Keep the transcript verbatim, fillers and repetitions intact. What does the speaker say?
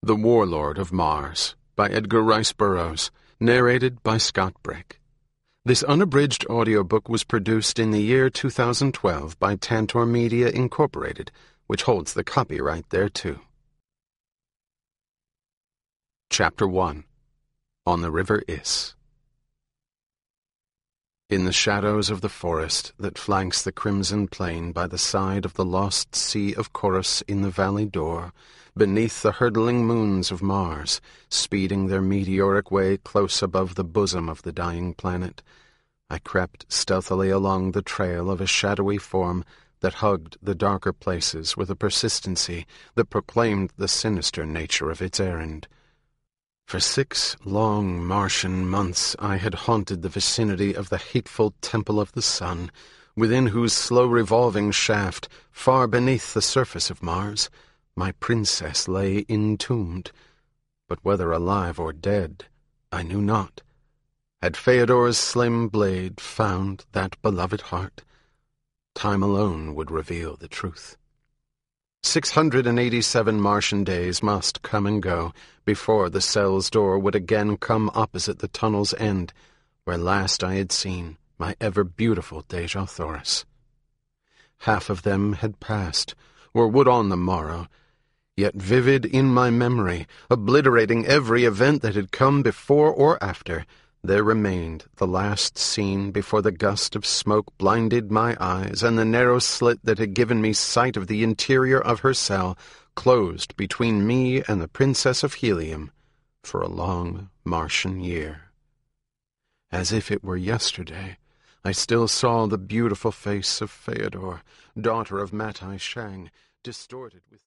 The Warlord of Mars, by Edgar Rice Burroughs, narrated by Scott Brick. This unabridged audiobook was produced in the year two thousand twelve by Tantor Media Incorporated, which holds the copyright thereto. Chapter one. On the River Is. In the shadows of the forest that flanks the crimson plain by the side of the lost sea of Chorus in the valley door, beneath the hurtling moons of Mars, speeding their meteoric way close above the bosom of the dying planet, I crept stealthily along the trail of a shadowy form that hugged the darker places with a persistency that proclaimed the sinister nature of its errand. For six long Martian months I had haunted the vicinity of the hateful Temple of the Sun, within whose slow revolving shaft, far beneath the surface of Mars, my princess lay entombed. But whether alive or dead, I knew not. Had Feodor's slim blade found that beloved heart? Time alone would reveal the truth. Six hundred and eighty-seven Martian days must come and go before the cell's door would again come opposite the tunnel's end, where last I had seen my ever-beautiful Dejah Thoris. Half of them had passed, or would on the morrow, yet vivid in my memory, obliterating every event that had come before or after, there remained the last scene before the gust of smoke blinded my eyes, and the narrow slit that had given me sight of the interior of her cell closed between me and the Princess of Helium for a long Martian year. As if it were yesterday, I still saw the beautiful face of Feodor, daughter of Matai Shang, distorted with